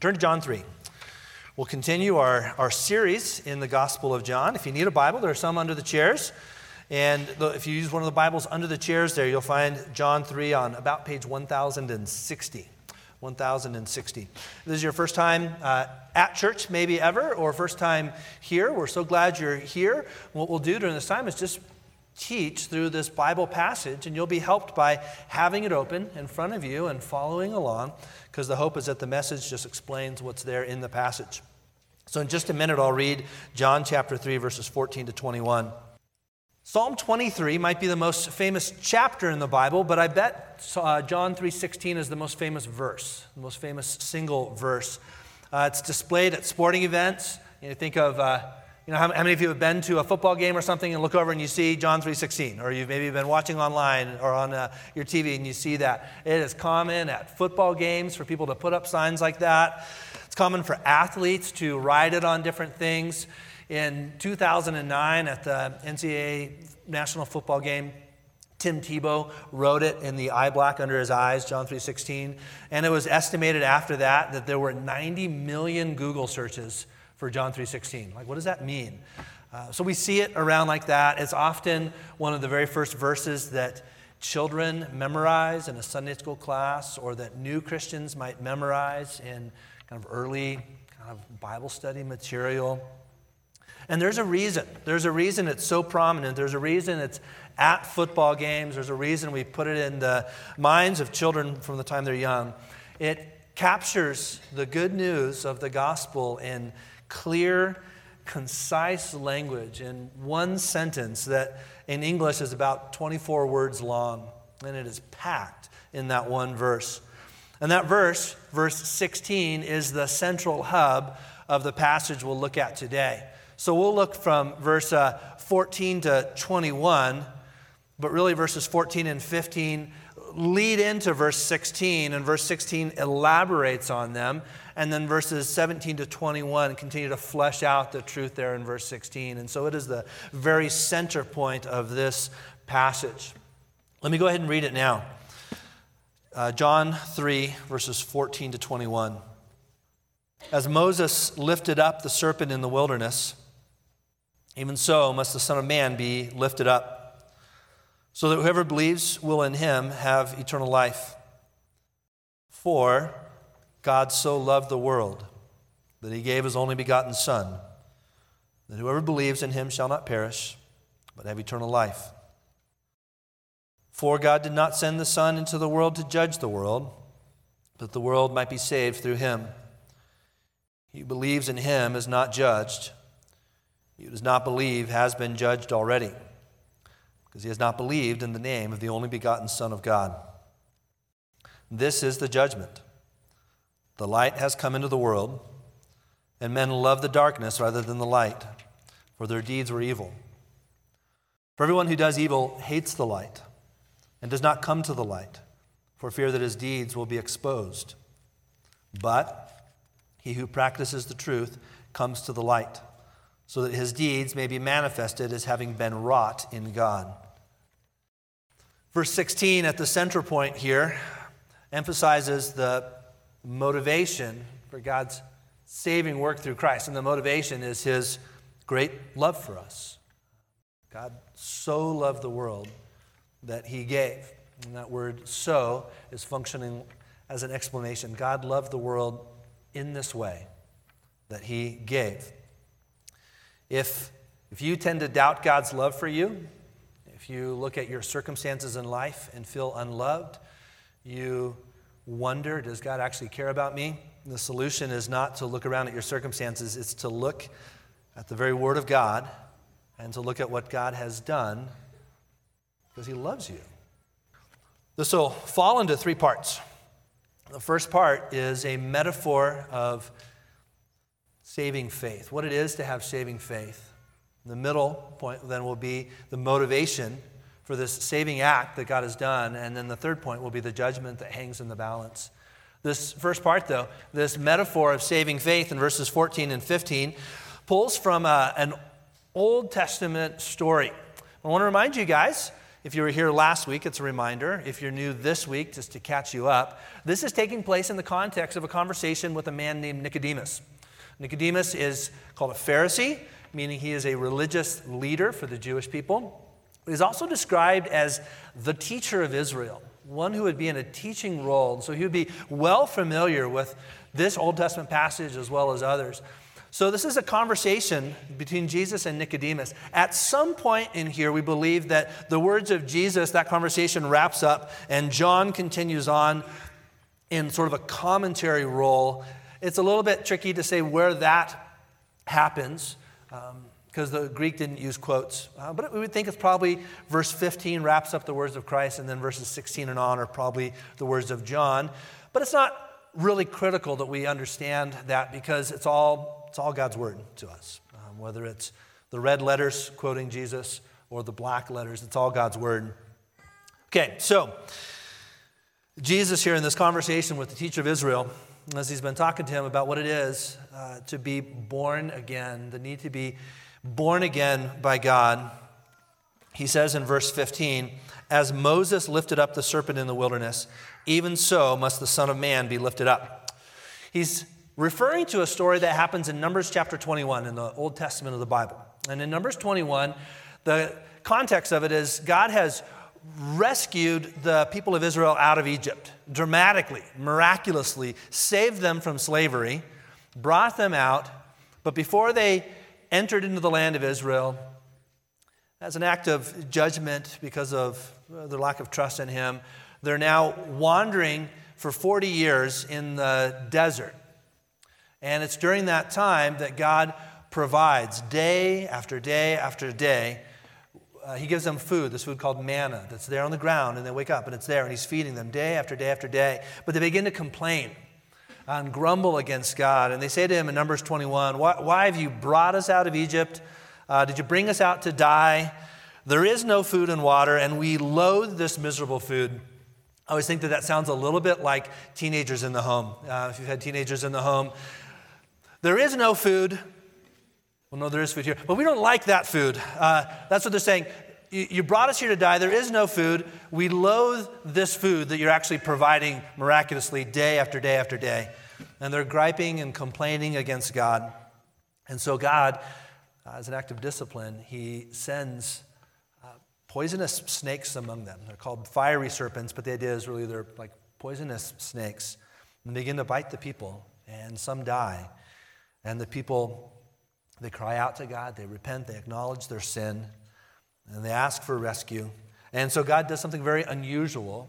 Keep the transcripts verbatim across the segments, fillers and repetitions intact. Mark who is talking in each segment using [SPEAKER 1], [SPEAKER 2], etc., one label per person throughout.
[SPEAKER 1] Turn to John three. We'll continue our, our series in the Gospel of John. If you need a Bible, there are some under the chairs. And if you use one of the Bibles under the chairs there, you'll find John three on about page one thousand sixty. one thousand sixty. If this is your first time uh, at church, maybe ever, or first time here, we're so glad you're here. What we'll do during this time is just teach through this Bible passage, and you'll be helped by having it open in front of you and following along, because the hope is that the message just explains what's there in the passage. So in just a minute, I'll read John chapter three, verses fourteen to twenty-one. Psalm twenty-three might be the most famous chapter in the Bible, but I bet uh, John three sixteen is the most famous verse, the most famous single verse. Uh, it's displayed at sporting events. You know, think of, uh, you know, how, how many of you have been to a football game or something and look over and you see John three sixteen, or you've maybe been watching online or on uh, your T V and you see that. It is common at football games for people to put up signs like that. It's common for athletes to write it on different things. In two thousand nine, at the N C double A National Football Game, Tim Tebow wrote it in the eye black under his eyes, John three sixteen. And it was estimated after that that there were ninety million Google searches for John three sixteen. Like, what does that mean? Uh, so we see it around like that. It's often one of the very first verses that children memorize in a Sunday school class, or that new Christians might memorize in kind of early kind of Bible study material. And there's a reason. There's a reason it's so prominent. There's a reason it's at football games. There's a reason we put it in the minds of children from the time they're young. It captures the good news of the gospel in clear, concise language in one sentence that in English is about twenty-four words long. And it is packed in that one verse. And that verse, verse sixteen, is the central hub of the passage we'll look at today. So we'll look from verse uh, fourteen to twenty-one, but really verses fourteen and fifteen lead into verse sixteen, and verse sixteen elaborates on them, and then verses seventeen to twenty-one continue to flesh out the truth there in verse sixteen. And so it is the very center point of this passage. Let me go ahead and read it now. Uh, John three, verses fourteen to twenty-one. As Moses lifted up the serpent in the wilderness, even so must the Son of Man be lifted up, so that whoever believes will in him have eternal life. For God so loved the world that he gave his only begotten Son, that whoever believes in him shall not perish, but have eternal life. For God did not send the Son into the world to judge the world, but that the world might be saved through him. He who believes in him is not judged. He who does not believe has been judged already, because he has not believed in the name of the only begotten Son of God. This is the judgment. The light has come into the world, and men love the darkness rather than the light, for their deeds were evil. For everyone who does evil hates the light, and does not come to the light, for fear that his deeds will be exposed. But he who practices the truth comes to the light, so that his deeds may be manifested as having been wrought in God. Verse sixteen, at the center point here, emphasizes the motivation for God's saving work through Christ. And the motivation is his great love for us. God so loved the world that he gave. And that word so is functioning as an explanation. God loved the world in this way, that he gave. If, if you tend to doubt God's love for you, if you look at your circumstances in life and feel unloved, you wonder, does God actually care about me? The solution is not to look around at your circumstances, it's to look at the very Word of God and to look at what God has done, because he loves you. This will fall into three parts. The first part is a metaphor of saving faith, what it is to have saving faith. The middle point then will be the motivation for this saving act that God has done, and then the third point will be the judgment that hangs in the balance. This first part, though, this metaphor of saving faith in verses fourteen and fifteen, pulls from a, an Old Testament story. I want to remind you guys, If you were here last week, it's a reminder. If you're new this week, just to catch you up, this is taking place in the context of a conversation with a man named Nicodemus. Nicodemus is called a Pharisee, meaning he is a religious leader for the Jewish people. He's also described as the teacher of Israel, one who would be in a teaching role. So he would be well familiar with this Old Testament passage as well as others. So this is a conversation between Jesus and Nicodemus. At some point in here, we believe that the words of Jesus, that conversation wraps up, and John continues on in sort of a commentary role. It's a little bit tricky to say where that happens, because um, the Greek didn't use quotes. Uh, but we would think it's probably verse fifteen wraps up the words of Christ, and then verses sixteen and on are probably the words of John. But it's not really critical that we understand that, because it's all it's all God's word to us. Um, whether it's the red letters quoting Jesus or the black letters, it's all God's word. Okay, so Jesus here in this conversation with the teacher of Israel, as he's been talking to him about what it is uh, to be born again, the need to be born again by God, he says in verse fifteen, "As Moses lifted up the serpent in the wilderness, even so must the Son of Man be lifted up." He's referring to a story that happens in Numbers chapter twenty-one in the Old Testament of the Bible. And in Numbers twenty-one, the context of it is God has rescued the people of Israel out of Egypt, dramatically, miraculously, saved them from slavery, brought them out, but before they entered into the land of Israel, as an act of judgment because of their lack of trust in him, they're now wandering for forty years in the desert. And it's during that time that God provides day after day after day. Uh, he gives them food, this food called manna, that's there on the ground, and they wake up and it's there, and he's feeding them day after day after day. But they begin to complain and grumble against God. And they say to him in Numbers twenty-one, why, why have you brought us out of Egypt? Uh, did you bring us out to die? There is no food and water, and we loathe this miserable food. I always think that that sounds a little bit like teenagers in the home. Uh, if you've had teenagers in the home, there is no food. Well, no, there is food here, but we don't like that food. Uh, that's what they're saying. You, you brought us here to die. There is no food. We loathe this food that you're actually providing miraculously day after day after day. And they're griping and complaining against God. And so God, uh, as an act of discipline, he sends uh, poisonous snakes among them. They're called fiery serpents, but the idea is really they're like poisonous snakes. And they begin to bite the people, and some die. And the people, they cry out to God, they repent, they acknowledge their sin, and they ask for rescue. And so God does something very unusual.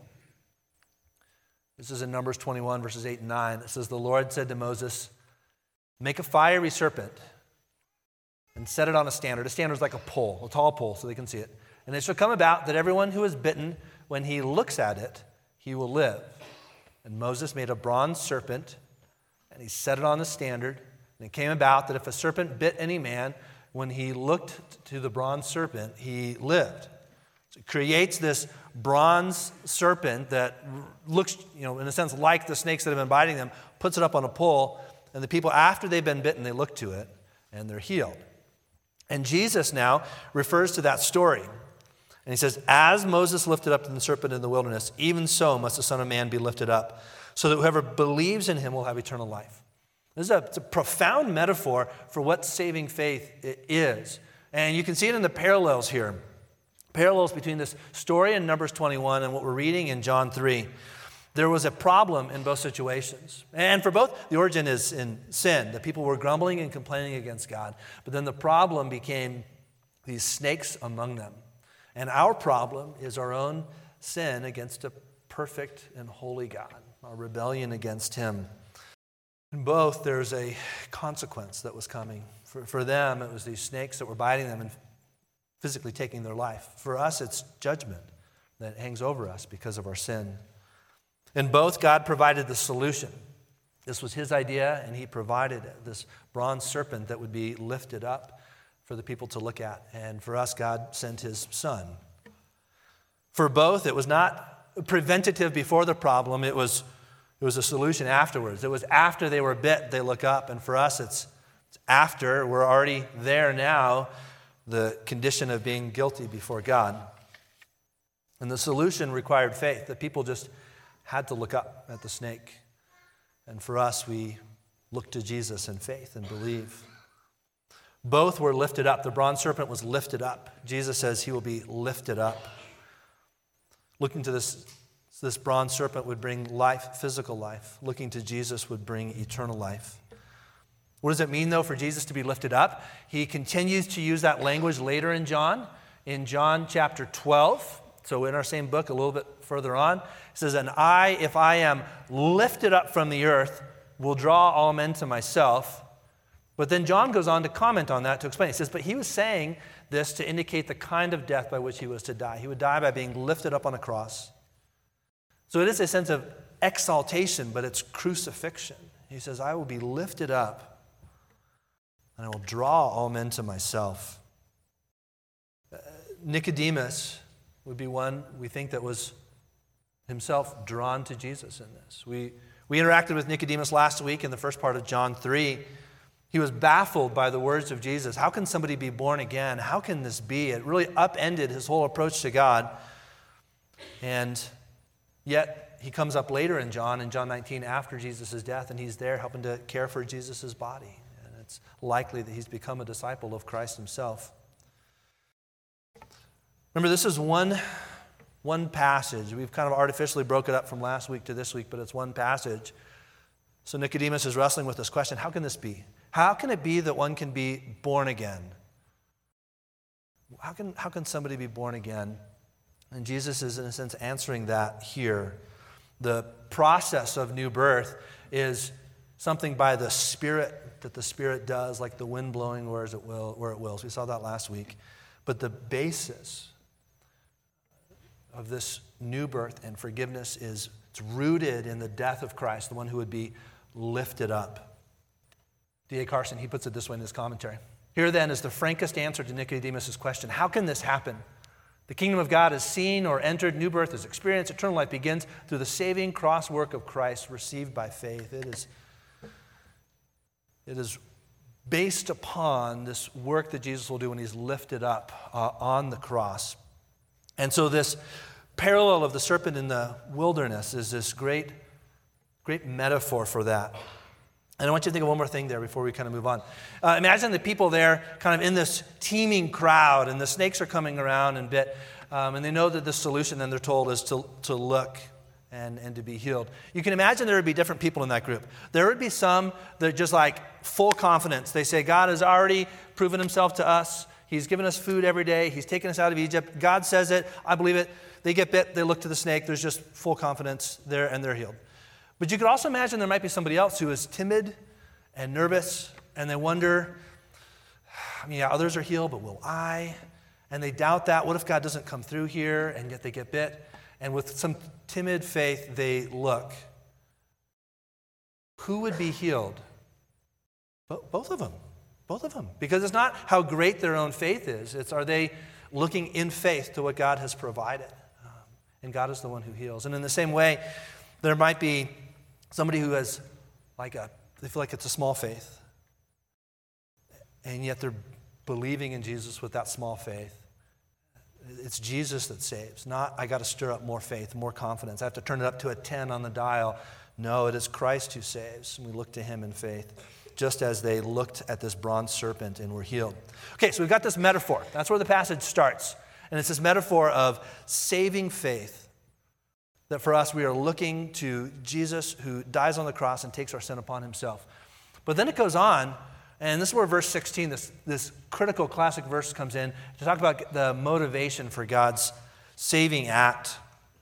[SPEAKER 1] This is in Numbers twenty-one, verses eight and nine. It says, "The Lord said to Moses, make a fiery serpent and set it on a standard." A standard is like a pole, a tall pole, so they can see it. "And it shall come about that everyone who is bitten, when he looks at it, he will live." And Moses made a bronze serpent, and he set it on the standard. And it came about that if a serpent bit any man, when he looked to the bronze serpent, he lived. So it creates this bronze serpent that looks, you know, in a sense like the snakes that have been biting them, puts it up on a pole, and the people, after they've been bitten, they look to it, and they're healed. And Jesus now refers to that story. And he says, "As Moses lifted up the serpent in the wilderness, even so must the Son of Man be lifted up, so that whoever believes in him will have eternal life." This is a, it's a profound metaphor for what saving faith is. And you can see it in the parallels here. Parallels between this story in Numbers twenty-one and what we're reading in John three. There was a problem in both situations. And for both, the origin is in sin. The people were grumbling and complaining against God. But then the problem became these snakes among them. And our problem is our own sin against a perfect and holy God, our rebellion against him. In both, there's a consequence that was coming. For, for them, it was these snakes that were biting them and physically taking their life. For us, it's judgment that hangs over us because of our sin. In both, God provided the solution. This was his idea, and he provided this bronze serpent that would be lifted up for the people to look at. And for us, God sent his Son. For both, it was not preventative before the problem. It was It was a solution afterwards. It was after they were bit, they look up. And for us, it's, it's after. We're already there now, the condition of being guilty before God. And the solution required faith, that people just had to look up at the snake. And for us, we look to Jesus in faith and believe. Both were lifted up. The bronze serpent was lifted up. Jesus says he will be lifted up. Looking to this, this bronze serpent would bring life, physical life. Looking to Jesus would bring eternal life. What does it mean, though, for Jesus to be lifted up? He continues to use that language later in John. In John chapter twelve, so in our same book, a little bit further on, it says, "And I, if I am lifted up from the earth, will draw all men to myself." But then John goes on to comment on that, to explain. He says, but he was saying this to indicate the kind of death by which he was to die. He would die by being lifted up on a cross. So it is a sense of exaltation, but it's crucifixion. He says, I will be lifted up, and I will draw all men to myself. Uh, Nicodemus would be one we think that was himself drawn to Jesus in this. We, we interacted with Nicodemus last week in the first part of John three. He was baffled by the words of Jesus. How can somebody be born again? How can this be? It really upended his whole approach to God. And yet, he comes up later in John, in John nineteen, after Jesus' death, and he's there helping to care for Jesus' body. And it's likely that he's become a disciple of Christ himself. Remember, this is one, one passage. We've kind of artificially broke it up from last week to this week, but it's one passage. So Nicodemus is wrestling with this question, how can this be? How can it be that one can be born again? How can, how can somebody be born again? And Jesus is, in a sense, answering that here. The process of new birth is something by the Spirit, that the Spirit does, like the wind blowing where it will, where it wills. We saw that last week. But the basis of this new birth and forgiveness is it's rooted in the death of Christ, the one who would be lifted up. D A Carson, he puts it this way in his commentary. Here then is the frankest answer to Nicodemus' question. How can this happen? The kingdom of God is seen or entered, new birth is experienced, eternal life begins through the saving cross work of Christ received by faith. It is, it is based upon this work that Jesus will do when he's lifted up uh, on the cross. And so this parallel of the serpent in the wilderness is this great, great metaphor for that. And I want you to think of one more thing there before we kind of move on. Uh, imagine the people there kind of in this teeming crowd, and the snakes are coming around and bit, um, and they know that the solution, then they're told, is to, to look and, and to be healed. You can imagine there would be different people in that group. There would be some that are just like full confidence. They say, God has already proven himself to us. He's given us food every day. He's taken us out of Egypt. God says it. I believe it. They get bit. They look to the snake. There's just full confidence there, and they're healed. But you could also imagine there might be somebody else who is timid and nervous, and they wonder, I mean, yeah, others are healed, but will I? And they doubt that. What if God doesn't come through here? And yet they get bit. And with some timid faith, they look. Who would be healed? Both of them. Both of them. Because it's not how great their own faith is. It's are they looking in faith to what God has provided? Um, and God is the one who heals. And in the same way, there might be somebody who has like a, they feel like it's a small faith. And yet they're believing in Jesus with that small faith. It's Jesus that saves, not I got to stir up more faith, more confidence. I have to turn it up to a ten on the dial. No, it is Christ who saves. And we look to him in faith, just as they looked at this bronze serpent and were healed. Okay, so we've got this metaphor. That's where the passage starts. And it's this metaphor of saving faith. That for us, we are looking to Jesus who dies on the cross and takes our sin upon himself. But then it goes on, and this is where verse sixteen, this, this critical classic verse comes in, to talk about the motivation for God's saving act.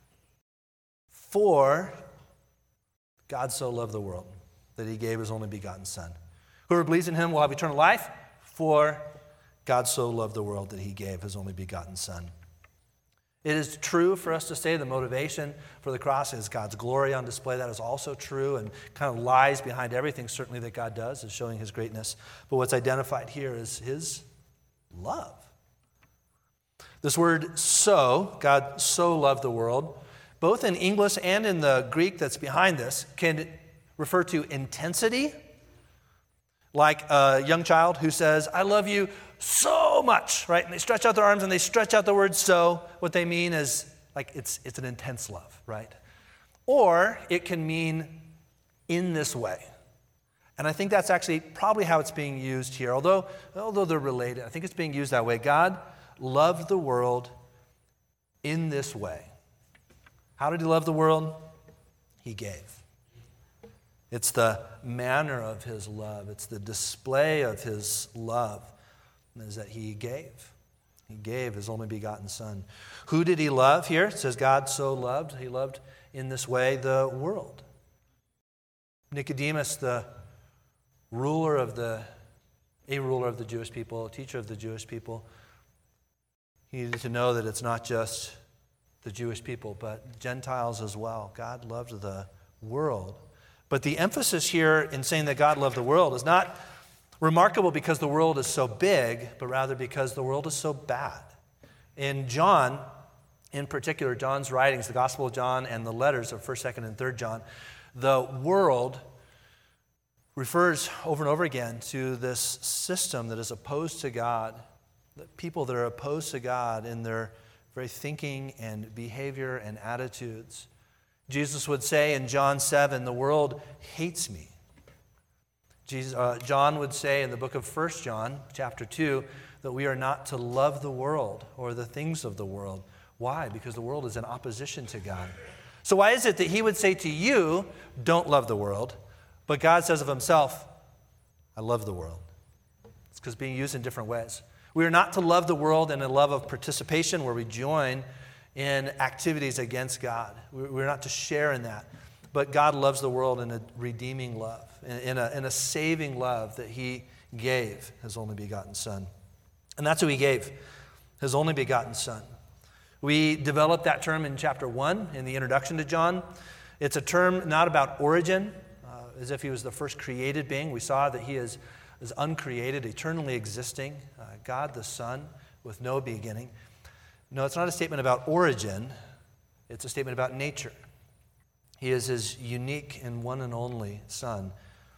[SPEAKER 1] For God so loved the world that he gave his only begotten Son. Whoever believes in him will have eternal life, for God so loved the world that he gave his only begotten Son. It is true for us to say the motivation for the cross is God's glory on display. That is also true and kind of lies behind everything, certainly, that God does, is showing his greatness. But what's identified here is his love. This word so, God so loved the world, both in English and in the Greek that's behind this, can refer to intensity, like a young child who says, I love you so much, right? And they stretch out their arms and they stretch out the word so. What they mean is like it's, it's an intense love, right? Or it can mean in this way. And I think that's actually probably how it's being used here. Although, although they're related, I think it's being used that way. God loved the world in this way. How did he love the world? He gave. It's the manner of his love. It's the display of his love is that he gave. He gave his only begotten Son. Who did he love here? It says God so loved. He loved in this way the world. Nicodemus, the ruler of the, a ruler of the Jewish people, a teacher of the Jewish people, he needed to know that it's not just the Jewish people, but Gentiles as well. God loved the world. But the emphasis here in saying that God loved the world is not remarkable because the world is so big, but rather because the world is so bad. In John, in particular, John's writings, the Gospel of John and the letters of first, second, and third John, the world refers over and over again to this system that is opposed to God, the people that are opposed to God in their very thinking and behavior and attitudes. Jesus would say in John seven, the world hates me. Jesus, uh, John would say in the book of First John, chapter two, that we are not to love the world or the things of the world. Why? Because the world is in opposition to God. So why is it that he would say to you, don't love the world, but God says of himself, I love the world? It's because it's being used in different ways. We are not to love the world in a love of participation where we join in activities against God. We're not to share in that. But God loves the world in a redeeming love, in a, in a saving love that he gave his only begotten Son. And that's who he gave, his only begotten Son. We developed that term in chapter one in the introduction to John. It's a term not about origin, uh, as if he was the first created being. We saw that he is, is uncreated, eternally existing, uh, God the Son with no beginning. No, it's not a statement about origin. It's a statement about nature. He is his unique and one and only Son.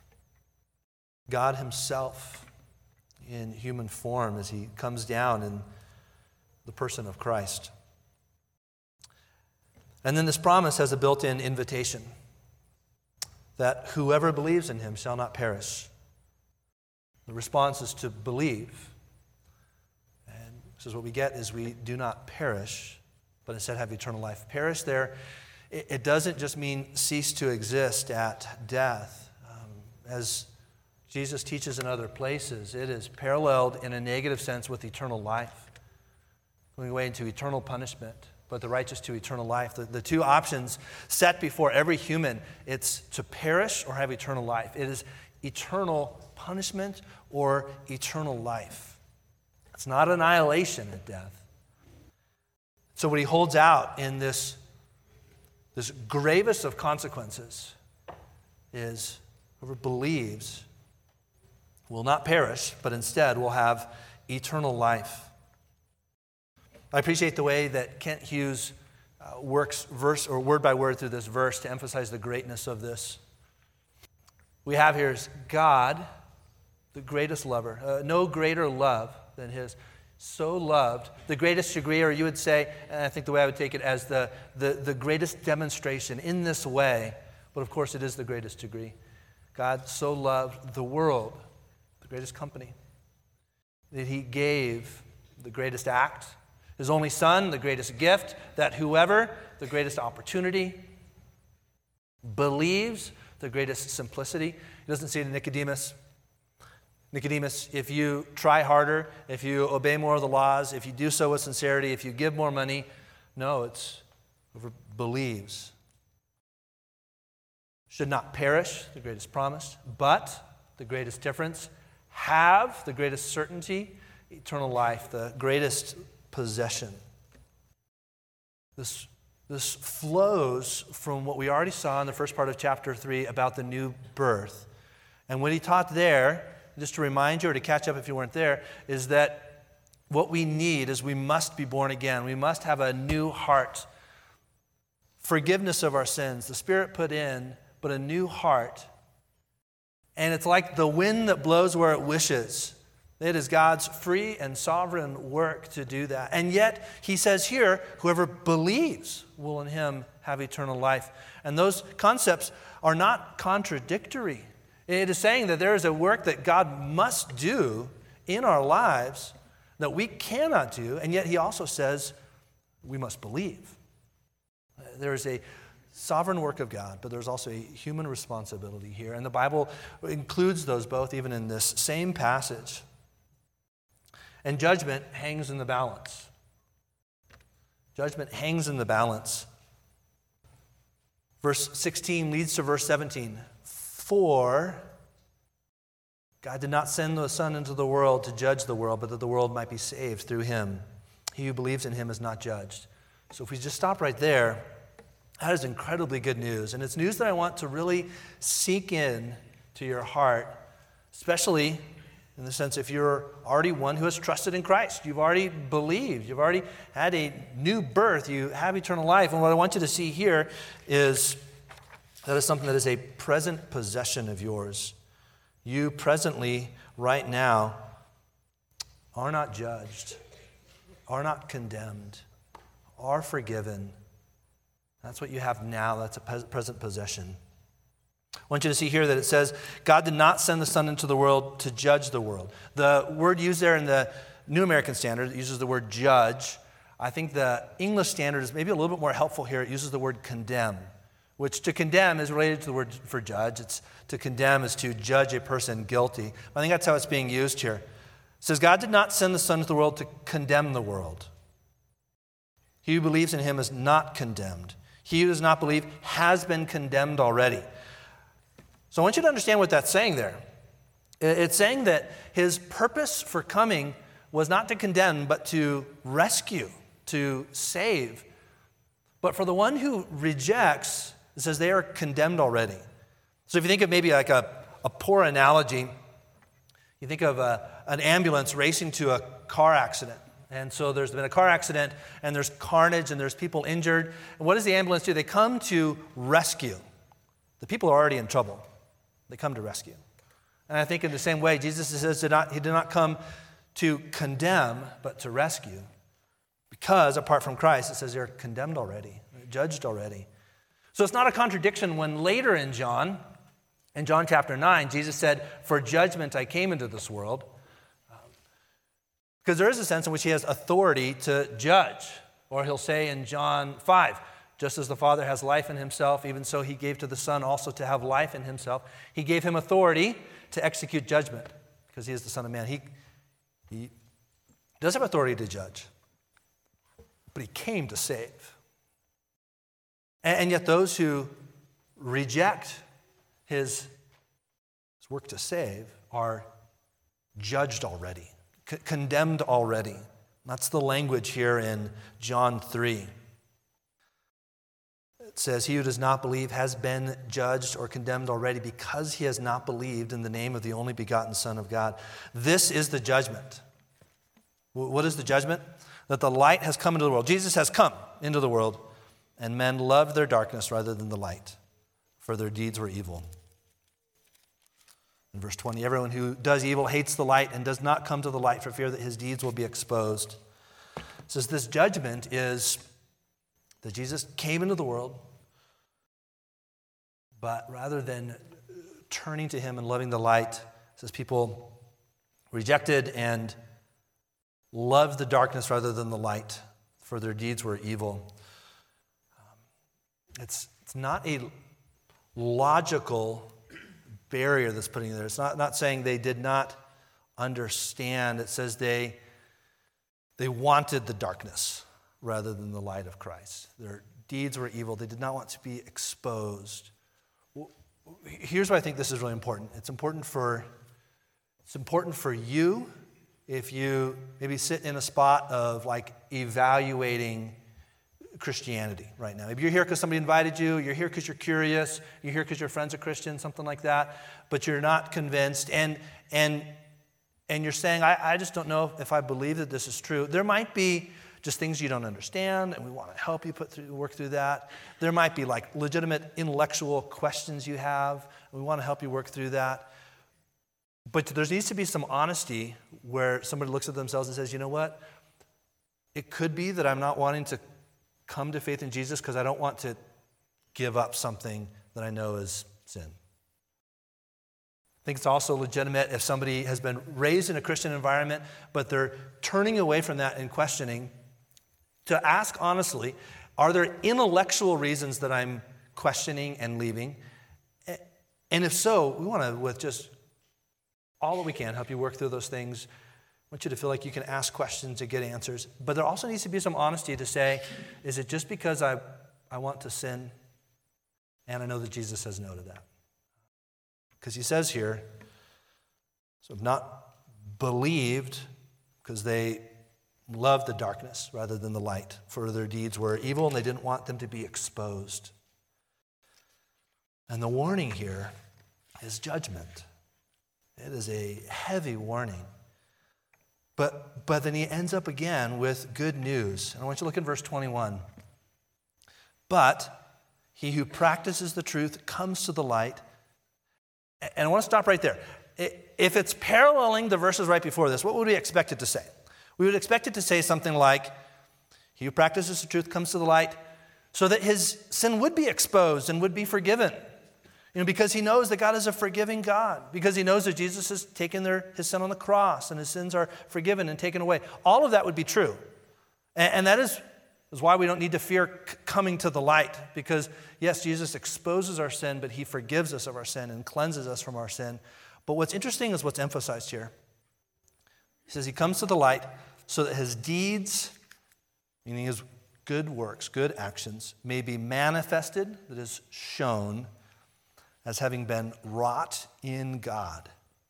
[SPEAKER 1] God himself in human form as he comes down in the person of Christ. And then this promise has a built-in invitation that whoever believes in him shall not perish. The response is to believe. And this is what we get is we do not perish, but instead have eternal life. Perish there, it doesn't just mean cease to exist at death. Um, as Jesus teaches in other places, it is paralleled in a negative sense with eternal life, going away into eternal punishment, but the righteous to eternal life. The, the two options set before every human, it's to perish or have eternal life. It is eternal punishment or eternal life. It's not annihilation at death. So what he holds out in this This gravest of consequences is whoever believes will not perish, but instead will have eternal life. I appreciate the way that Kent Hughes uh, works verse or word by word through this verse to emphasize the greatness of this. We have here is God, the greatest lover, uh, no greater love than his. So loved, the greatest degree, or you would say, and I think the way I would take it as the, the, the greatest demonstration in this way, but of course it is the greatest degree. God so loved the world, the greatest company, that he gave the greatest act, his only Son, the greatest gift, that whoever, the greatest opportunity, believes, the greatest simplicity. He doesn't say to Nicodemus, Nicodemus, if you try harder, if you obey more of the laws, if you do so with sincerity, if you give more money, no, it's whoever believes. Should not perish, the greatest promise, but the greatest difference, have the greatest certainty, eternal life, the greatest possession. This, this flows from what we already saw in the first part of chapter three about the new birth. And what he taught there, just to remind you or to catch up if you weren't there, is that what we need is we must be born again. We must have a new heart. Forgiveness of our sins, the Spirit put in, but a new heart. And it's like the wind that blows where it wishes. It is God's free and sovereign work to do that. And yet, he says here, whoever believes will in him have eternal life. And those concepts are not contradictory. It is saying that there is a work that God must do in our lives that we cannot do, and yet he also says we must believe. There is a sovereign work of God, but there's also a human responsibility here. And the Bible includes those both even in this same passage. And judgment hangs in the balance. Judgment hangs in the balance. Verse sixteen leads to verse seventeen. For God did not send the Son into the world to judge the world, but that the world might be saved through him. He who believes in him is not judged. So if we just stop right there, that is incredibly good news. And it's news that I want to really sink in to your heart, especially in the sense if you're already one who has trusted in Christ. You've already believed. You've already had a new birth. You have eternal life. And what I want you to see here is that is something that is a present possession of yours. You presently, right now, are not judged, are not condemned, are forgiven. That's what you have now. That's a present possession. I want you to see here that it says, God did not send the Son into the world to judge the world. The word used there in the New American Standard, it uses the word judge. I think the English Standard is maybe a little bit more helpful here. It uses the word condemn, which to condemn is related to the word for judge. It's to condemn is to judge a person guilty. I think that's how it's being used here. It says, God did not send the Son into the world to condemn the world. He who believes in him is not condemned. He who does not believe has been condemned already. So I want you to understand what that's saying there. It's saying that his purpose for coming was not to condemn, but to rescue, to save. But for the one who rejects, it says they are condemned already. So if you think of maybe like a, a poor analogy, you think of a, an ambulance racing to a car accident. And so there's been a car accident, and there's carnage, and there's people injured. And what does the ambulance do? They come to rescue. The people are already in trouble. They come to rescue. And I think in the same way, Jesus says did not, he did not come to condemn, but to rescue. Because apart from Christ, it says they're condemned already, judged already. So it's not a contradiction when later in John, in John chapter nine, Jesus said, for judgment I came into this world. Because there is a sense in which he has authority to judge. Or he'll say in John five, just as the Father has life in himself, even so he gave to the Son also to have life in himself. He gave him authority to execute judgment because he is the Son of Man. He, he does have authority to judge, but he came to save. And, and yet those who reject his, his work to save are judged already. Condemned already. That's the language here in John three. It says, he who does not believe has been judged or condemned already because he has not believed in the name of the only begotten Son of God. This is the judgment. What is the judgment? That the light has come into the world. Jesus has come into the world, and men loved their darkness rather than the light, for their deeds were evil. In verse twenty, everyone who does evil hates the light and does not come to the light for fear that his deeds will be exposed. It says this judgment is that Jesus came into the world, but rather than turning to him and loving the light, it says people rejected and loved the darkness rather than the light, for their deeds were evil. It's, it's not a logical barrier that's putting there. It's not, not saying they did not understand. It says they, they wanted the darkness rather than the light of Christ. Their deeds were evil. They did not want to be exposed. Well, here's why I think this is really important. It's important for, it's important for you if you maybe sit in a spot of like evaluating Christianity right now. Maybe you're here because somebody invited you, you're here because you're curious, you're here because your friends are Christian, something like that, but you're not convinced, and and and you're saying, I, I just don't know if I believe that this is true. There might be just things you don't understand, and we want to help you put through, work through that. There might be like legitimate intellectual questions you have, and we want to help you work through that. But there needs to be some honesty where somebody looks at themselves and says, you know what? It could be that I'm not wanting to come to faith in Jesus because I don't want to give up something that I know is sin. I think it's also legitimate if somebody has been raised in a Christian environment, but they're turning away from that and questioning, to ask honestly, are there intellectual reasons that I'm questioning and leaving? And if so, we want to, with just all that we can, help you work through those things. I want you to feel like you can ask questions to get answers. But there also needs to be some honesty to say, is it just because I, I want to sin? And I know that Jesus says no to that. Because he says here, so have not believed because they loved the darkness rather than the light, for their deeds were evil and they didn't want them to be exposed. And the warning here is judgment. It is a heavy warning. But, but then he ends up again with good news. And I want you to look at verse twenty-one. But he who practices the truth comes to the light. And I want to stop right there. If it's paralleling the verses right before this, what would we expect it to say? We would expect it to say something like, he who practices the truth comes to the light, so that his sin would be exposed and would be forgiven. You know, because he knows that God is a forgiving God, because he knows that Jesus has taken their, his sin on the cross and his sins are forgiven and taken away. All of that would be true. And, and that is, is why we don't need to fear c- coming to the light, because yes, Jesus exposes our sin, but he forgives us of our sin and cleanses us from our sin. But what's interesting is what's emphasized here. He says he comes to the light so that his deeds, meaning his good works, good actions, may be manifested, that is shown, as having been wrought in God.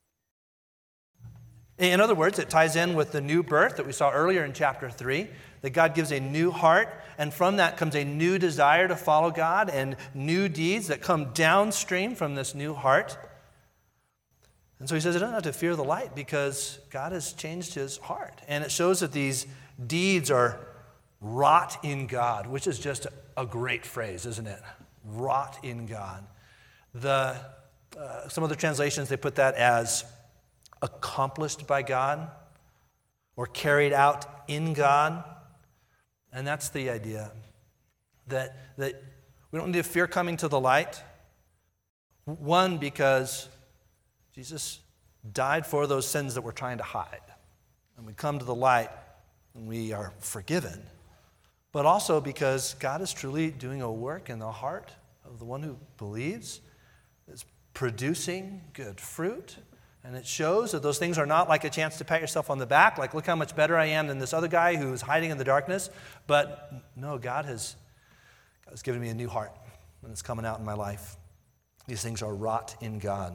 [SPEAKER 1] In other words, it ties in with the new birth that we saw earlier in chapter three, that God gives a new heart, and from that comes a new desire to follow God and new deeds that come downstream from this new heart. And so he says, I don't have to fear the light because God has changed his heart. And it shows that these deeds are wrought in God, which is just a great phrase, isn't it? Wrought in God. The uh, some other translations, they put that as accomplished by God or carried out in God. And that's the idea, that, that we don't need to fear coming to the light. One, because Jesus died for those sins that we're trying to hide. And we come to the light and we are forgiven. But also because God is truly doing a work in the heart of the one who believes. It's producing good fruit. And it shows that those things are not like a chance to pat yourself on the back, like, look how much better I am than this other guy who's hiding in the darkness. But no, God has, God has given me a new heart, and it's coming out in my life. These things are wrought in God.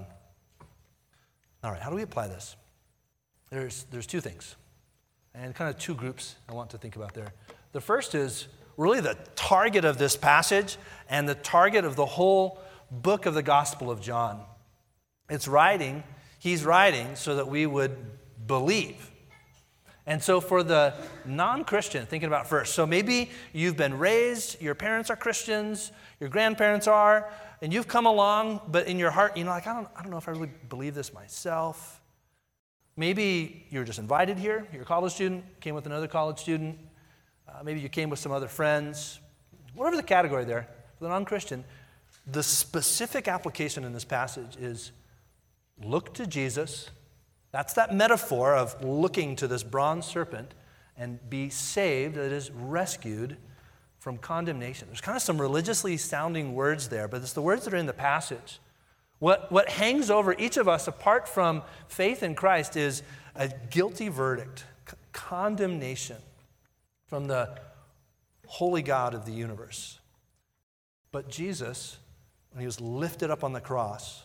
[SPEAKER 1] All right, how do we apply this? There's, there's two things, and kind of two groups I want to think about there. The first is really the target of this passage and the target of the whole book of the Gospel of John. It's writing, he's writing so that we would believe. And so for the non-Christian, thinking about first, so maybe you've been raised, your parents are Christians, your grandparents are, and you've come along, but in your heart, you know, like, I don't, I don't know if I really believe this myself. Maybe you were just invited here, you're a college student, came with another college student, uh, maybe you came with some other friends, whatever the category there, for the non-Christian, the specific application in this passage is look to Jesus. That's that metaphor of looking to this bronze serpent and be saved, that is rescued from condemnation. There's kind of some religiously sounding words there, but it's the words that are in the passage. What, what hangs over each of us apart from faith in Christ is a guilty verdict, c- condemnation from the holy God of the universe. But Jesus, when he was lifted up on the cross,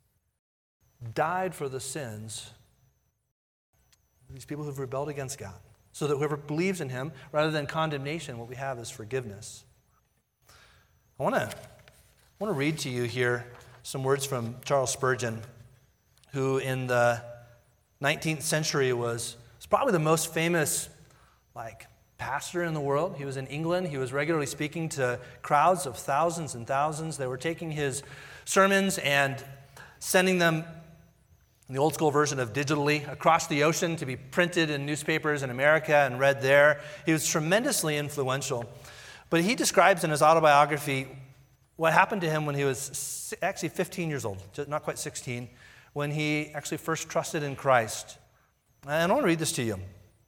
[SPEAKER 1] died for the sins of these people who've rebelled against God, so that whoever believes in him, rather than condemnation, what we have is forgiveness. I want to I want to read to you here some words from Charles Spurgeon, who in the nineteenth century was, was probably the most famous like pastor in the world. He was in England. He was regularly speaking to crowds of thousands and thousands. They were taking his sermons and sending them the old school version of digitally, across the ocean to be printed in newspapers in America and read there. He was tremendously influential. But he describes in his autobiography what happened to him when he was actually fifteen years old, not quite sixteen, when he actually first trusted in Christ. And I want to read this to you.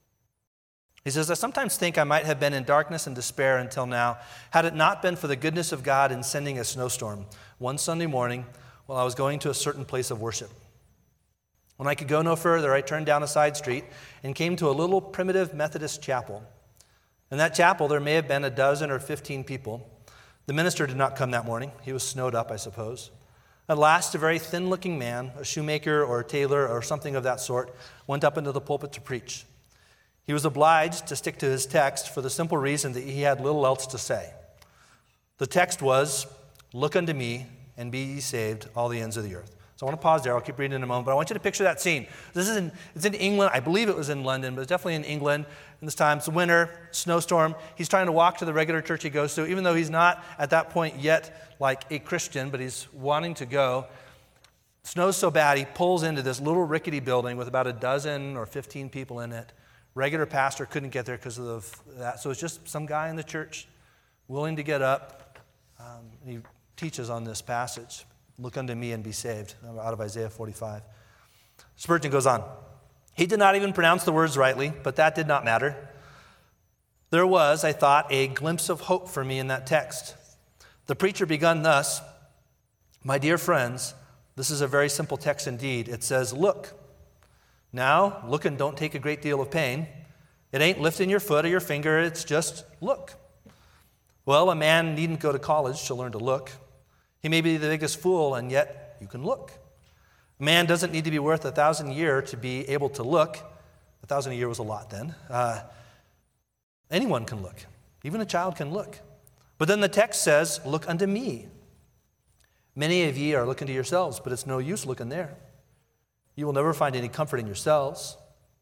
[SPEAKER 1] He says, I sometimes think I might have been in darkness and despair until now, had it not been for the goodness of God in sending a snowstorm one Sunday morning while I was going to a certain place of worship. When I could go no further, I turned down a side street and came to a little primitive Methodist chapel. In that chapel, there may have been a dozen or fifteen people. The minister did not come that morning. He was snowed up, I suppose. At last, a very thin-looking man, a shoemaker or a tailor or something of that sort, went up into the pulpit to preach. He was obliged to stick to his text for the simple reason that he had little else to say. The text was, "Look unto me, and be ye saved, all the ends of the earth." So I want to pause there. I'll keep reading in a moment, but I want you to picture that scene. This is in, it's in England. I believe it was in London, but it's definitely in England. In this time, it's winter, snowstorm. He's trying to walk to the regular church he goes to, even though he's not at that point yet like a Christian, but he's wanting to go. Snow's so bad, he pulls into this little rickety building with about a dozen or fifteen people in it. Regular pastor couldn't get there because of that. So it's just some guy in the church willing to get up. Um, and he teaches on this passage. Look unto me and be saved, out of Isaiah forty-five. Spurgeon goes on. He did not even pronounce the words rightly, but that did not matter. There was, I thought, a glimpse of hope for me in that text. The preacher begun thus, my dear friends, this is a very simple text indeed. It says, look. Now, look and don't take a great deal of pain. It ain't lifting your foot or your finger, it's just look. Well, a man needn't go to college to learn to look. He may be the biggest fool, and yet you can look. A man doesn't need to be worth a thousand a year to be able to look. A thousand a year was a lot then. Uh, anyone can look. Even a child can look. But then the text says, look unto me. Many of ye are looking to yourselves, but it's no use looking there. You will never find any comfort in yourselves.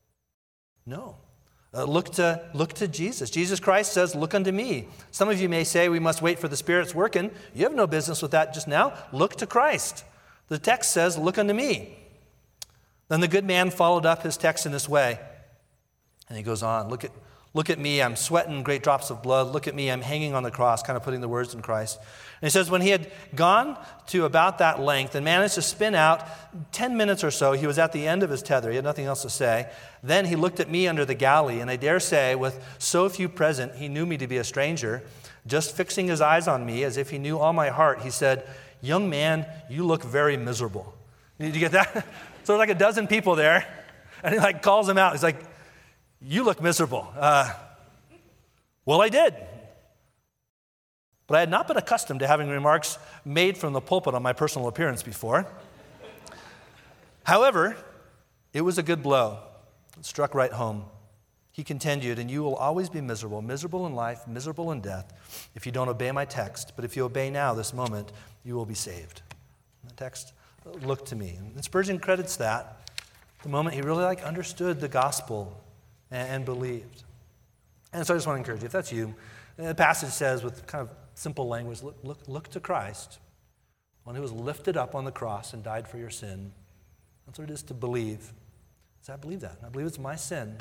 [SPEAKER 1] No. Uh, look to look to Jesus. Jesus Christ says, look unto me. Some of you may say we must wait for the Spirit's working. You have no business with that just now. Look to Christ. The text says, look unto me. Then the good man followed up his text in this way. And he goes on, look at, look at me, I'm sweating great drops of blood. Look at me, I'm hanging on the cross, kind of putting the words in Christ. And he says, when he had gone to about that length and managed to spin out ten minutes or so, he was at the end of his tether. He had nothing else to say. Then he looked at me under the galley, and I dare say, with so few present, he knew me to be a stranger. Just fixing his eyes on me as if he knew all my heart, he said, young man, you look very miserable. Did you get that? So there's like a dozen people there, and he like calls him out. He's like, you look miserable. Uh, well, I did. But I had not been accustomed to having remarks made from the pulpit on my personal appearance before. However, it was a good blow. It struck right home. He continued, and you will always be miserable, miserable in life, miserable in death, if you don't obey my text. But if you obey now, this moment, you will be saved. The text, look to me. And Spurgeon credits that the moment he really like understood the gospel and, and believed. And so I just want to encourage you, if that's you, the passage says with kind of simple language, look, look, look to Christ, one who was lifted up on the cross and died for your sin. That's what it is to believe. So I believe that. I believe it's my sin.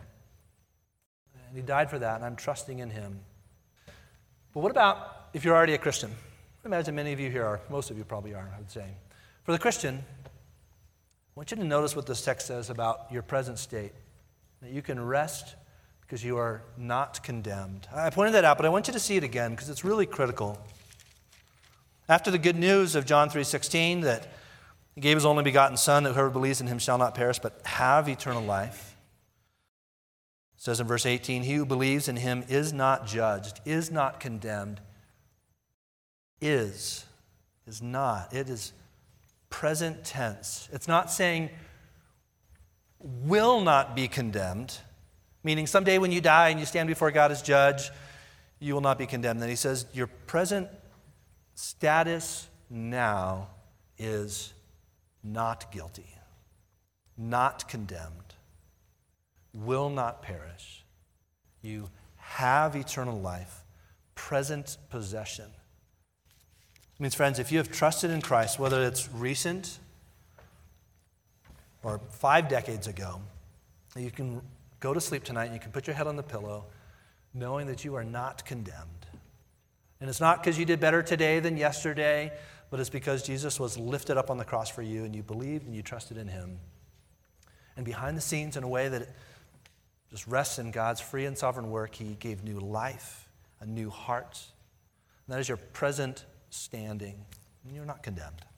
[SPEAKER 1] And he died for that, and I'm trusting in him. But what about if you're already a Christian? I imagine many of you here are. Most of you probably are, I would say. For the Christian, I want you to notice what this text says about your present state, that you can rest because you are not condemned. I pointed that out, but I want you to see it again because it's really critical. After the good news of John three sixteen, that he gave his only begotten Son, that whoever believes in him shall not perish, but have eternal life. It says in verse eighteen, he who believes in him is not judged, is not condemned, is, is not. It is present tense. It's not saying will not be condemned, meaning someday when you die and you stand before God as judge, you will not be condemned. Then he says your present status now is not guilty, not condemned, will not perish. You have eternal life, present possession. It means, friends, if you have trusted in Christ, whether it's recent or five decades ago, you can go to sleep tonight and you can put your head on the pillow knowing that you are not condemned. And it's not because you did better today than yesterday, but it's because Jesus was lifted up on the cross for you and you believed and you trusted in him. And behind the scenes, in a way that just rests in God's free and sovereign work, he gave new life, a new heart. And that is your present standing. And you're not condemned.